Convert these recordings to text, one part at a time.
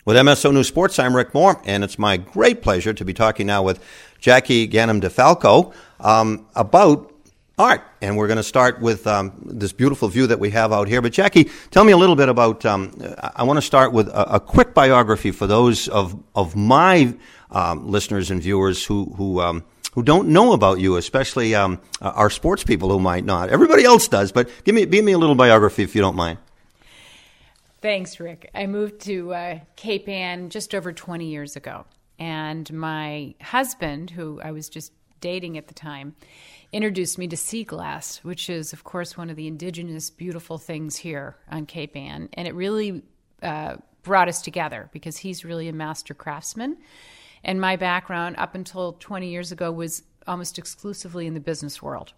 With MSO News Sports, I'm Rick Moore, and it's my great pleasure to be talking now with Jackie Ganem DeFalco about art. And we're going to start with this beautiful view that we have out here. But Jackie, tell me a little bit about, I want to start with a quick biography for those of my listeners and viewers who don't know about you, especially our sports people who might not. Everybody else does, but give me a little biography if you don't mind. Thanks, Rick. I moved to Cape Ann just over 20 years ago, and my husband, who I was just dating at the time, introduced me to sea glass, which is, of course, one of the indigenous beautiful things here on Cape Ann, and it really brought us together because he's really a master craftsman, and my background up until 20 years ago was almost exclusively in the business world,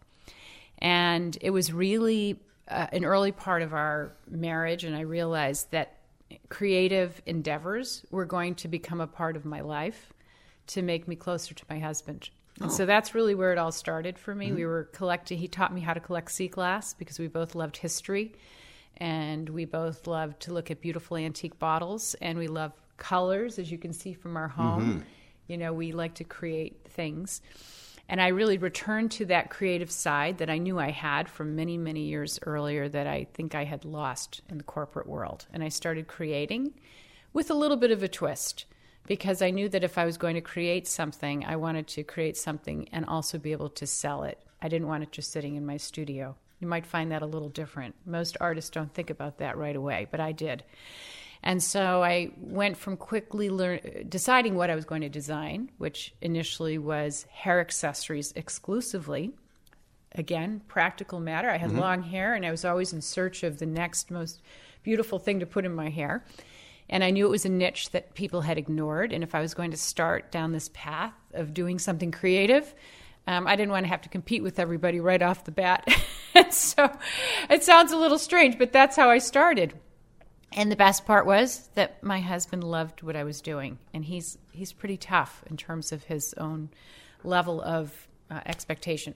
and it was really an early part of our marriage, and I realized that creative endeavors were going to become a part of my life to make me closer to my husband. And so that's really where it all started for me. Mm-hmm. He taught me how to collect sea glass because we both loved history, and we both loved to look at beautiful antique bottles, and we love colors, as you can see from our home. Mm-hmm. You know, we like to create things. And I really returned to that creative side that I knew I had from many, many years earlier that I think I had lost in the corporate world. And I started creating with a little bit of a twist because I knew that if I was going to create something, I wanted to create something and also be able to sell it. I didn't want it just sitting in my studio. You might find that a little different. Most artists don't think about that right away, but I did. And so I went from quickly deciding what I was going to design, which initially was hair accessories exclusively. Again, practical matter. I had mm-hmm. long hair, and I was always in search of the next most beautiful thing to put in my hair. And I knew it was a niche that people had ignored. And if I was going to start down this path of doing something creative, I didn't want to have to compete with everybody right off the bat. So it sounds a little strange, but that's how I started. And the best part was that my husband loved what I was doing, and he's pretty tough in terms of his own level of expectation.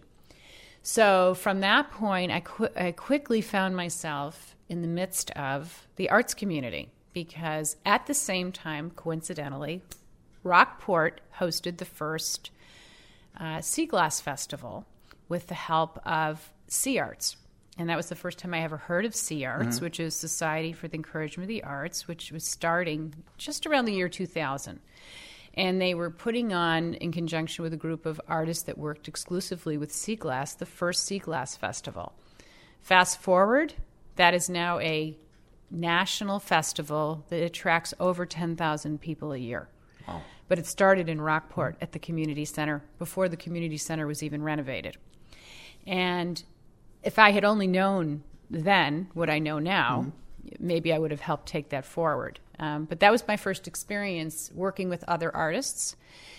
So from that point, I quickly found myself in the midst of the arts community because at the same time, coincidentally, Rockport hosted the first Sea Glass Festival with the help of Sea Arts. And that was the first time I ever heard of Sea Arts, mm-hmm. which is Society for the Encouragement of the Arts, which was starting just around the year 2000. And they were putting on, in conjunction with a group of artists that worked exclusively with sea glass, the first Sea Glass Festival. Fast forward, that is now a national festival that attracts over 10,000 people a year. Wow. But it started in Rockport at the community center before the community center was even renovated. And if I had only known then what I know now, mm-hmm. maybe I would have helped take that forward. But that was my first experience working with other artists.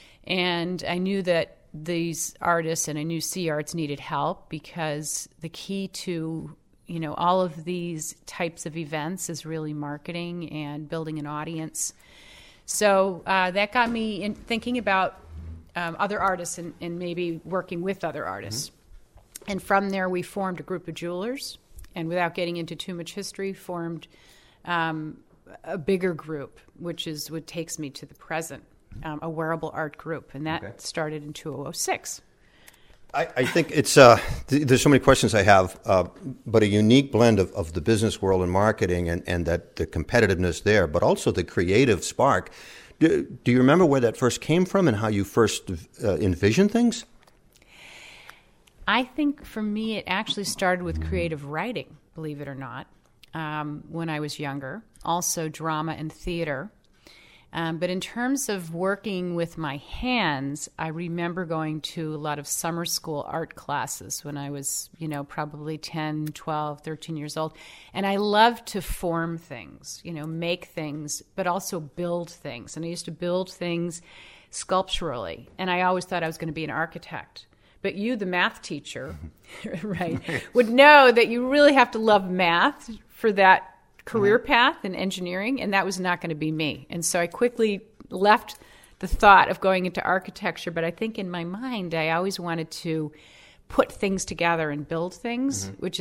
And I knew that these artists and I knew Sea Arts needed help because the key to, all of these types of events is really marketing and building an audience. So that got me in thinking about other artists and maybe working with other artists. Mm-hmm. And from there, we formed a group of jewelers, and without getting into too much history, formed a bigger group, which is what takes me to the present, a wearable art group, and that started in 2006. I think it's there's so many questions I have, but a unique blend of the business world and marketing and that the competitiveness there, but also the creative spark. Do you remember where that first came from and how you first envisioned things? I think for me, it actually started with creative writing, believe it or not, when I was younger. Also drama and theater. But in terms of working with my hands, I remember going to a lot of summer school art classes when I was, probably 10, 12, 13 years old. And I loved to form things, make things, but also build things. And I used to build things sculpturally. And I always thought I was going to be an architect. But you, the math teacher, right, would know that you really have to love math for that career path in engineering, and that was not going to be me. And so I quickly left the thought of going into architecture, but I think in my mind I always wanted to put things together and build things, which is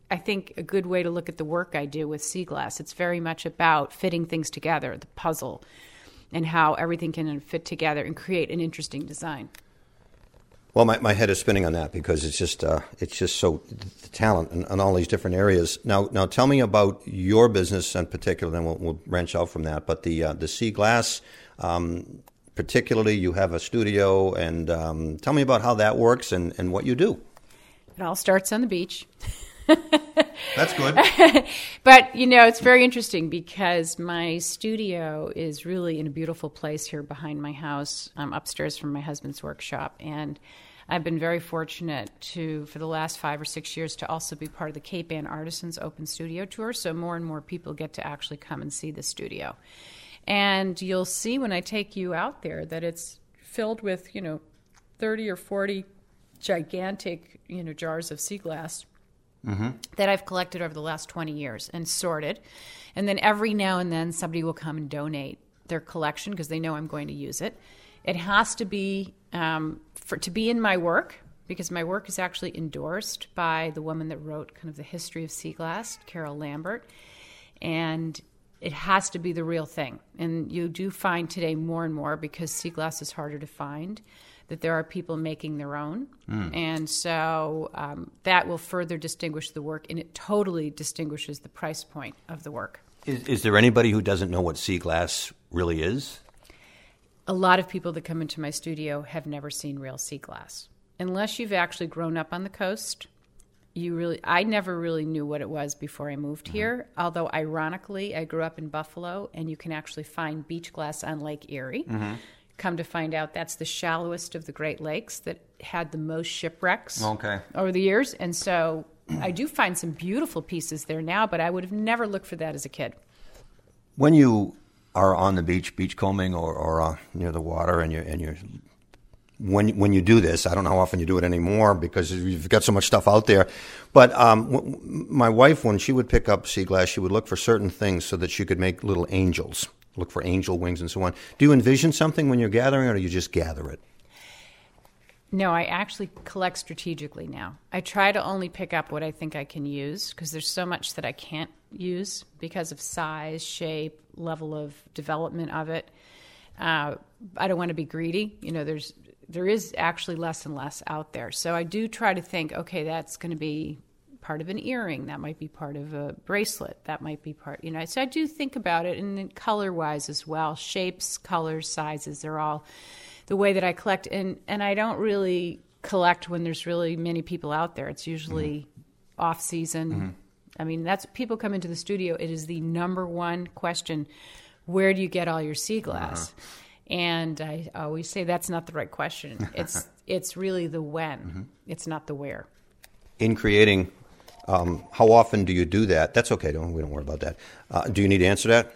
I think, a good way to look at the work I do with Sea Glass. It's very much about fitting things together, the puzzle, and how everything can fit together and create an interesting design. Well, my head is spinning on that because it's just so the talent in all these different areas. Now tell me about your business in particular, then we'll branch out from that. But the Sea Glass, particularly, you have a studio, and tell me about how that works and what you do. It all starts on the beach. That's good. But, it's very interesting because my studio is really in a beautiful place here behind my house, upstairs from my husband's workshop. And I've been very fortunate for the last 5 or 6 years, to also be part of the Cape Ann Artisans Open Studio Tour. So more and more people get to actually come and see the studio. And you'll see when I take you out there that it's filled with, 30 or 40 gigantic, jars of sea glass. Mm-hmm. That I've collected over the last 20 years and sorted. And then every now and then somebody will come and donate their collection because they know I'm going to use it. It has to be to be in my work, because my work is actually endorsed by the woman that wrote kind of the history of sea glass, Carol Lambert. And it has to be the real thing. And you do find today more and more, because sea glass is harder to find, that there are people making their own. And so that will further distinguish the work, and it totally distinguishes the price point of the work. Is there anybody who doesn't know what sea glass really is? A lot of people that come into my studio have never seen real sea glass. Unless you've actually grown up on the coast, I never really knew what it was before I moved here. Although, ironically, I grew up in Buffalo, and you can actually find beach glass on Lake Erie. Mm-hmm. Come to find out, that's the shallowest of the Great Lakes that had the most shipwrecks over the years. And so I do find some beautiful pieces there now, but I would have never looked for that as a kid. When you are on the beachcombing or near the water, and when you do this, I don't know how often you do it anymore because you've got so much stuff out there. But my wife, when she would pick up sea glass, she would look for certain things so that she could make little angels. Look for angel wings and so on. Do you envision something when you're gathering, or do you just gather it? No, I actually collect strategically now. I try to only pick up what I think I can use, because there's so much that I can't use because of size, shape, level of development of it. I don't want to be greedy. There is actually less and less out there. So I do try to think, okay, that's going to be part of an earring, that might be part of a bracelet, that might be part, so I do think about it, and then color-wise as well, shapes, colors, sizes, they're all the way that I collect, and I don't really collect when there's really many people out there. It's usually off-season. Mm-hmm. I mean, that's, people come into the studio, it is the number one question, where do you get all your sea glass? And I always say that's not the right question. It's really the when, it's not the where. In creating, how often do you do that? That's okay. We don't worry about that. Do you need to answer that?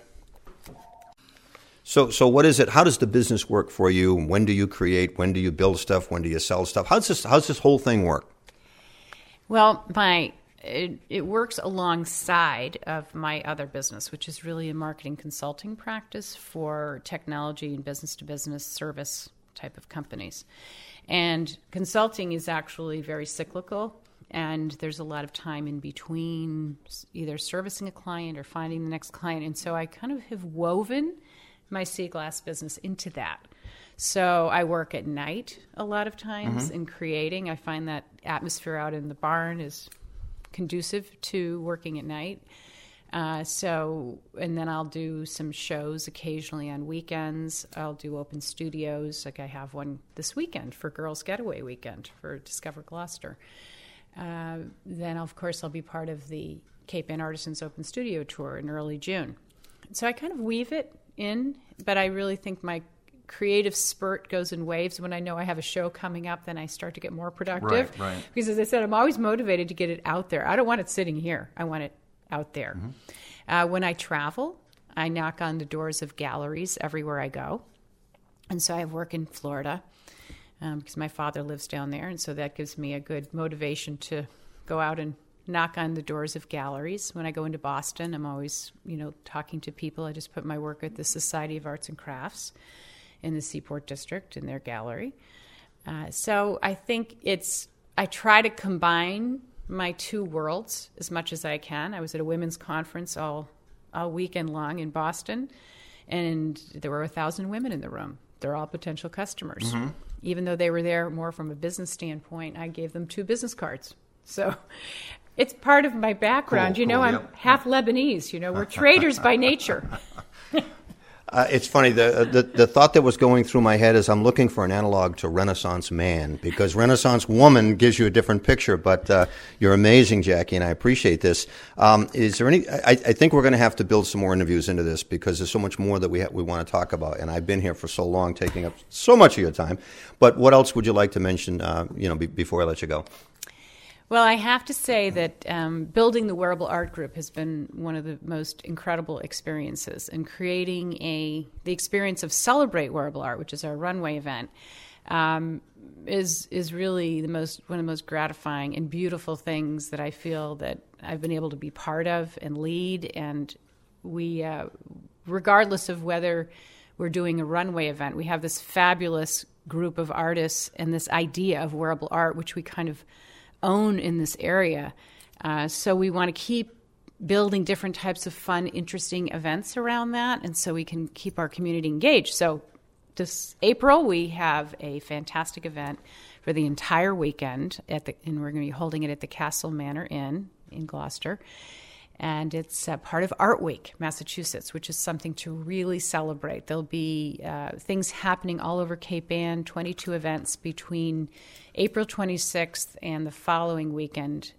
So what is it? How does the business work for you? When do you create? When do you build stuff? When do you sell stuff? How's this whole thing work? Well, it works alongside of my other business, which is really a marketing consulting practice for technology and business-to-business service type of companies. And consulting is actually very cyclical. And there's a lot of time in between either servicing a client or finding the next client. And so I kind of have woven my sea glass business into that. So I work at night a lot of times in creating. I find that atmosphere out in the barn is conducive to working at night. And then I'll do some shows occasionally on weekends. I'll do open studios. Like I have one this weekend for Girls Getaway Weekend for Discover Gloucester. Then, of course, I'll be part of the Cape Ann Artisans Open Studio Tour in early June. So I kind of weave it in, but I really think my creative spurt goes in waves. When I know I have a show coming up, then I start to get more productive. Right. Because, as I said, I'm always motivated to get it out there. I don't want it sitting here. I want it out there. When I travel, I knock on the doors of galleries everywhere I go. And so I work in Florida. Because my father lives down there, and so that gives me a good motivation to go out and knock on the doors of galleries. When I go into Boston, I'm always, talking to people. I just put my work at the Society of Arts and Crafts in the Seaport District in their gallery. So I think I try to combine my two worlds as much as I can. I was at a women's conference all weekend long in Boston, and there were 1,000 women in the room. They're all potential customers. Mm-hmm. Even though they were there more from a business standpoint, I gave them 2 business cards. So it's part of my background. Cool, I'm half Lebanese. We're traders by nature. It's funny, the thought that was going through my head is I'm looking for an analog to Renaissance man, because Renaissance woman gives you a different picture, but you're amazing, Jackie, and I appreciate this. Is there any, I think we're going to have to build some more interviews into this, because there's so much more that we want to talk about, and I've been here for so long, taking up so much of your time. But what else would you like to mention, before I let you go? Well, I have to say that building the Wearable Art Group has been one of the most incredible experiences, and creating the experience of Celebrate Wearable Art, which is our runway event, is really one of the most gratifying and beautiful things that I feel that I've been able to be part of and lead. And we, regardless of whether we're doing a runway event, we have this fabulous group of artists and this idea of wearable art, which we kind of own in this area. So we want to keep building different types of fun, interesting events around that, and so we can keep our community engaged. So this April, we have a fantastic event for the entire weekend, and we're going to be holding it at the Castle Manor Inn in Gloucester. And it's part of Art Week, Massachusetts, which is something to really celebrate. There'll be things happening all over Cape Ann, 22 events between April 26th and the following weekend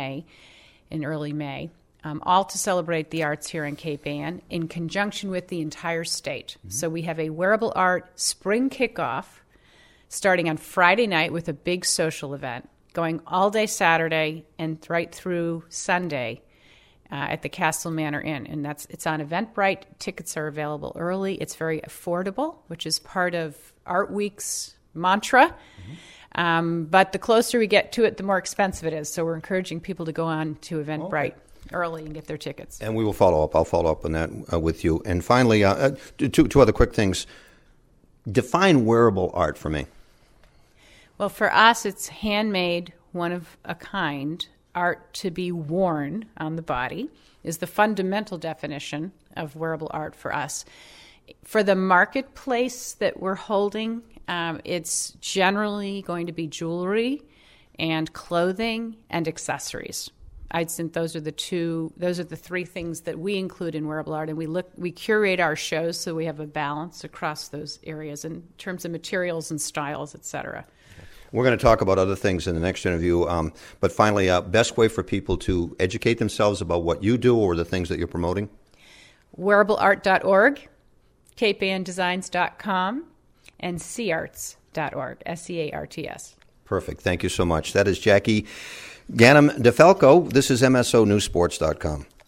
in early May, all to celebrate the arts here in Cape Ann in conjunction with the entire state. Mm-hmm. So we have a wearable art spring kickoff starting on Friday night with a big social event, going all day Saturday and right through Sunday at the Castle Manor Inn. And it's on Eventbrite. Tickets are available early. It's very affordable, which is part of Art Week's mantra. Mm-hmm. But the closer we get to it, the more expensive it is. So we're encouraging people to go on to Eventbrite early and get their tickets. And we will follow up. I'll follow up on that with you. And finally, two other quick things. Define wearable art for me. Well, for us, it's handmade, one of a kind. Art to be worn on the body is the fundamental definition of wearable art for us. For the marketplace that we're holding, it's generally going to be jewelry and clothing and accessories. I'd think those are the 3 things that we include in wearable art, and we curate our shows so we have a balance across those areas in terms of materials and styles, et cetera. We're going to talk about other things in the next interview, but finally, best way for people to educate themselves about what you do or the things that you're promoting? Wearableart.org, CapeAnnDesigns.com, and Searts.org, SEARTS. Perfect. Thank you so much. That is Jackie Ganem DeFalco. This is MSONewsports.com.